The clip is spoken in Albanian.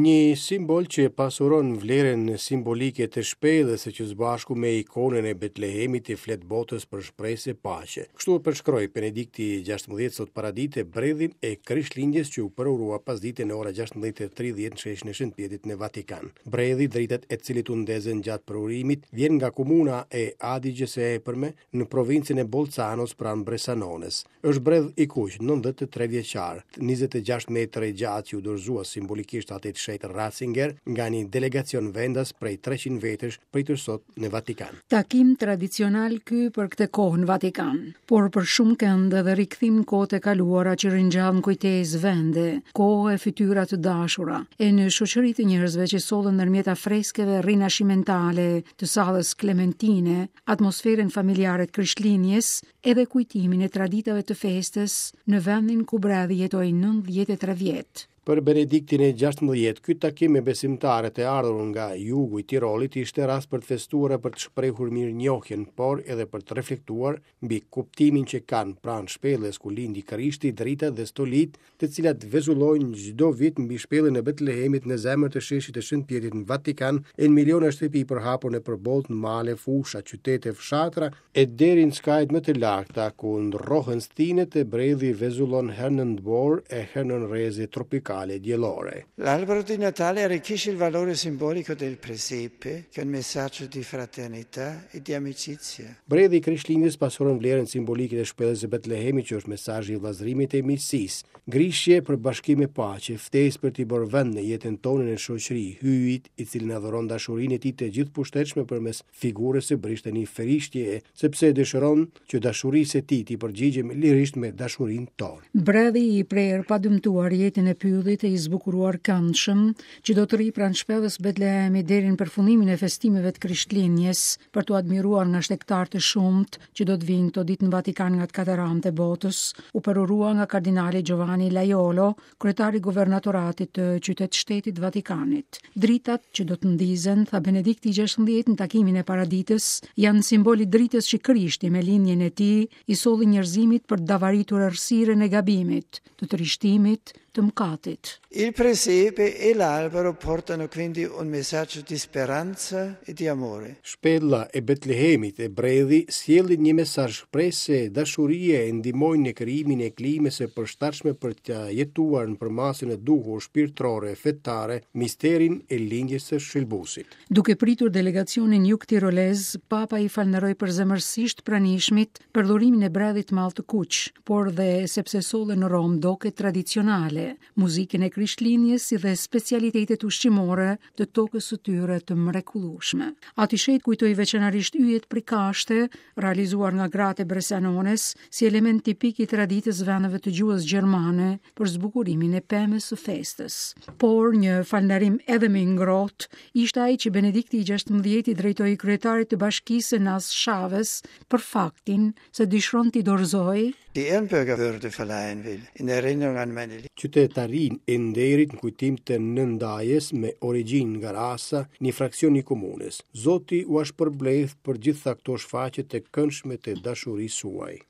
Një simbol që pasuron vlerën simbolike të shpellës që së bashku me ikonën e Betlehemit i flet botës për shpresë e paqe. Kështu e përshkroi Benedikti 16 sot paradite bredhin e Krishtlindjes që u përurua pas dite në ora 16:30 në sheshin e Shëntpjetit në Vatikan. Bredhi, dritat e cilit u ndezën gjatë përurimit, vjen nga komuna e Adigjes së Epërme në provincën e Bolzanos pranë Bresanones. Është bredh i kuq, 93 vjeçar, 26 metra i gjatë që u dorëzua simbolikisht atit shet Ratzinger nga një delegacion vendas prej 300 vetësh pritur sot në Vatikan. Takim tradicional ky për këtë kohë në Vatikan, por për shumë këndë dhe rikthim në kohët e kaluara që ringjallën kujtesë vende, kohë e fytyra të dashura, e në shoqëri të njerëzve që sollën ndërmjet freskeve rinascimentale të sallës Klementine, atmosferën familjare të Krishtlindjes, edhe kujtimin e traditave të festës në vendin ku bredhi jetoi 93 vjet. Për Benediktin e 16, ky takim me besimtarët e ardhur nga jugu i Tirolit ishte rast për të festuar e për të shprehur mirënjohjen, por edhe për të reflektuar mbi kuptimin që kanë pranë shpellës ku lindi Krishti, dritat dhe stolit, të cilat vezullojnë çdo vit mbi shpellën e Betlehemit në zemër të sheshit të Shëntpjetit në Vatikan, e në miliona shtëpi përhapur në përbolt, në male, fusha, qytete, fshatra e deri në skajt më të larta ku ndrrohen stinet e bredhi vezullon herë në ndbor e herë në rreze tropikale diellore. L'albero di Natale arricchisce il valore simbolico del presepe, che è un messaggio di fraternità e di amicizia. Bredhi i Krishtlindjes pasuron vlerën simbolike të shpellës së Betlehemit, që është mesazhi i vllazërimit e miqësisë, grishje për bashkim e paqe, ftesë për të bërë vend në jetën tonë në shoqëri, hyjit i cili na dhuron dashurinë e tij të gjithëpushtetshme përmes figurës së brishtë një ferishtje, sepse dëshiron që dashurisë e tij të përgjigjemi lirisht me dashurinë tonë. Bredhi i prerë pa dëmtuar jetën e pylllit e i zbukuruar këndshëm, që do të rri pranë shpellës Betlehemi deri në përfundimin e festimeve të Krishtlindjes, për të admiruar nga shtektarë të shumt që do të vinë këto ditë në Vatikan nga të katërantë e botës, u përurua nga kardinali Giovanni Laiolo, kryetari guvernatoratit të qytet-shtetit Vatikanit. Dritat që do të ndizen, tha Benedikti 16 në takimin e paraditës, janë simboli dritës që Krishti me lindjen e tij i solli njerëzimit për të davaritur errësirën e gabimit, të trishtimit, të mëkatit. Il presepe e l'albero portano quindi un messaggio di speranza e di amore. Shpella e Betlehemit e bredhi sjellin një mesazh shpresë, dashurie e ndihmojnë në krijimin e klimës së përshtatshme për të jetuar në përmasën e duhur shpirtërore e fetare misterin e lindjes së shëlbuesit. Duke pritur delegacionin jug tirolez, Papa i falënderoi përzemërsisht pranishmit për dhurimin e bredhit mall të kuq, por dhe sepse solle në Rom doket tradicionale, muzikën e Krishtlindjes si dhe specialitetet ushqimore të tokës së tyre të mrekullueshme. Atishet kujtoi veçanërisht yjet prikashte realizuar nga gratë e Bresanones si element tipik i traditës vendeve të gjuhës gjermane për zbukurimin e pemës së festës. Por një falënderim edhe më i ngrohtë ishte ai që Benedikti 16 i drejtoi kryetarit të bashkisë Nas Chaves për faktin se dëshiron t'i dorëzojë Die Ehrenbürgerwürde verleihen will, in Erinnerung an meine qytetarin e nderit në kujtim të nëndajes me origjinë nga rasa, një fraksion i komunës. Zoti u shpërbledh për gjitha këto shfaqje të këndshme të dashurisë suaj.